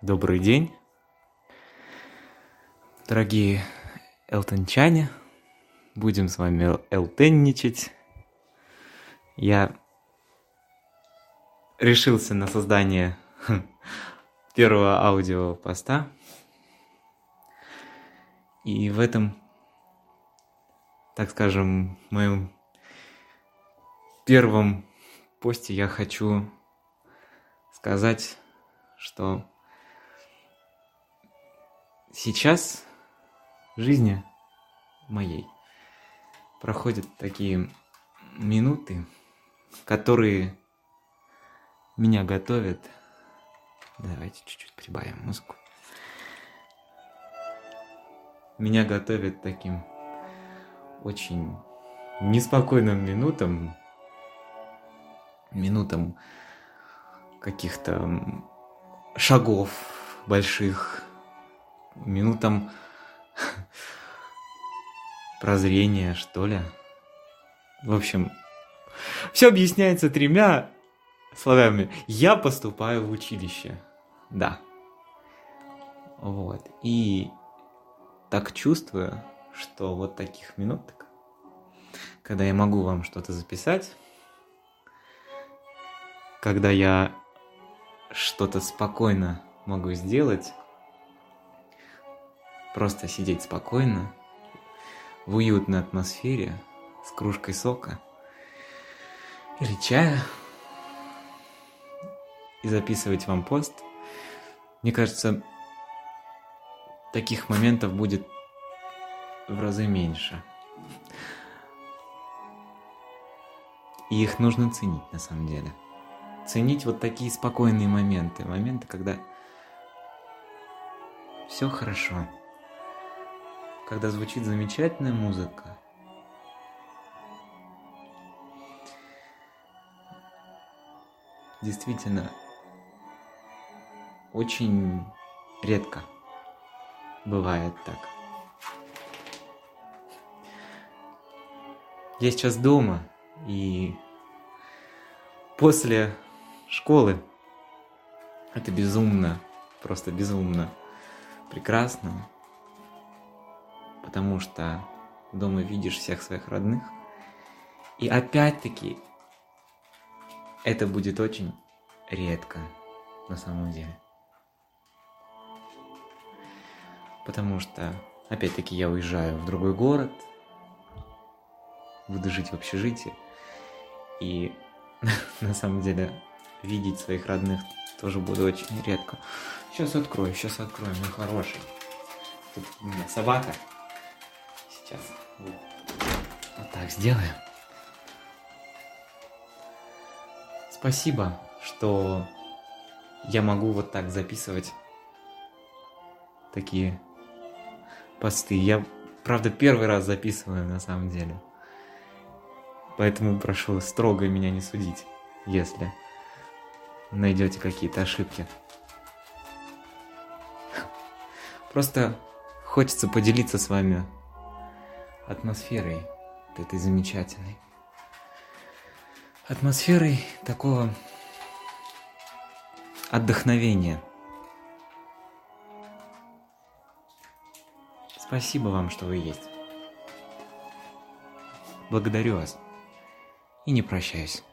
Добрый день, дорогие элтончане. Будем с вами элтенничать. Я решился на создание первого аудиопоста. И в этом, так скажем, моем первом посте я хочу сказать, что сейчас в жизни моей проходят такие минуты, которые меня готовят. Давайте чуть-чуть прибавим музыку. Меня готовят таким очень неспокойным минутам каких-то шагов больших, минутам прозрения, что ли. В общем, все объясняется 3 словами. Я поступаю в училище. Да. Вот. И так чувствую, что вот таких минуток, когда я могу вам что-то записать, когда я что-то спокойно могу сделать, просто сидеть спокойно, в уютной атмосфере, с кружкой сока или чая и записывать вам пост. Мне кажется, таких моментов будет в разы меньше. И их нужно ценить на самом деле. Ценить вот такие спокойные моменты, когда все хорошо. Когда звучит замечательная музыка. Действительно, очень редко бывает так. Я сейчас дома, и после школы это безумно, просто безумно прекрасно. Потому что дома видишь всех своих родных. И опять-таки, это будет очень редко на самом деле. Потому что, опять-таки, я уезжаю в другой город, буду жить в общежитии. И на самом деле видеть своих родных тоже буду очень редко. Сейчас открою, мой хороший. Тут у меня собака. Сейчас вот так сделаем. Спасибо, что я могу вот так записывать такие посты. Я, правда, первый раз записываю на самом деле. Поэтому прошу строго меня не судить, если найдете какие-то ошибки. Просто хочется поделиться с вами атмосферой этой замечательной. Атмосферой такого отдохновения. Спасибо вам, что вы есть. Благодарю вас и не прощаюсь.